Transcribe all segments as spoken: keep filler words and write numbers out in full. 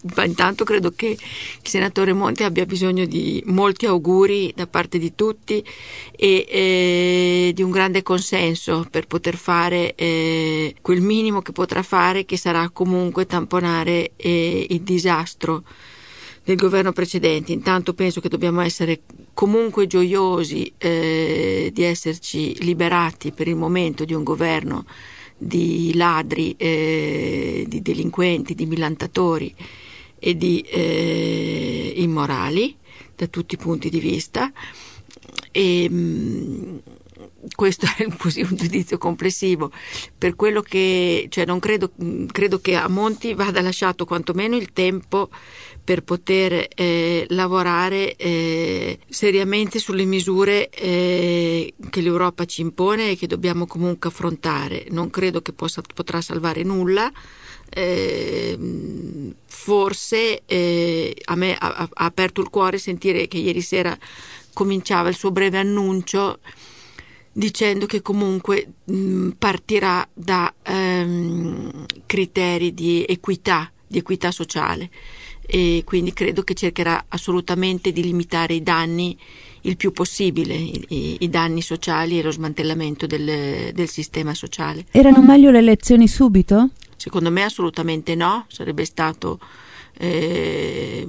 Ma intanto credo che il senatore Monti abbia bisogno di molti auguri da parte di tutti e eh, di un grande consenso per poter fare eh, quel minimo che potrà fare, che sarà comunque tamponare eh, il disastro del governo precedente. Intanto penso che dobbiamo essere comunque gioiosi eh, di esserci liberati per il momento di un governo di ladri, eh, di delinquenti, di millantatori e di eh, immorali da tutti i punti di vista, e mh, questo è così un giudizio complessivo. Per quello che, cioè non credo, credo che a Monti vada lasciato quantomeno il tempo per poter eh, lavorare eh, seriamente sulle misure eh, che l'Europa ci impone e che dobbiamo comunque affrontare. Non credo che possa, potrà salvare nulla. Eh, forse eh, a me ha, ha aperto il cuore sentire che ieri sera cominciava il suo breve annuncio dicendo che comunque mh, partirà da ehm, criteri di equità, di equità sociale, e quindi credo che cercherà assolutamente di limitare i danni il più possibile, i, i danni sociali e lo smantellamento del, del sistema sociale. Erano meglio le elezioni subito? Secondo me assolutamente no, sarebbe stato eh,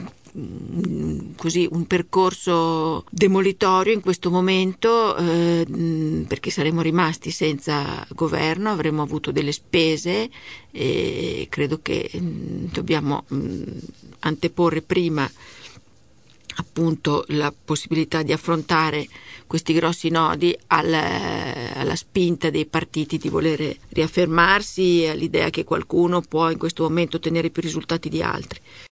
così un percorso demolitorio in questo momento, eh, perché saremmo rimasti senza governo, avremmo avuto delle spese e credo che mh, dobbiamo mh, anteporre prima appunto la possibilità di affrontare questi grossi nodi alla, alla spinta dei partiti di volere riaffermarsi e all'idea che qualcuno può in questo momento ottenere più risultati di altri.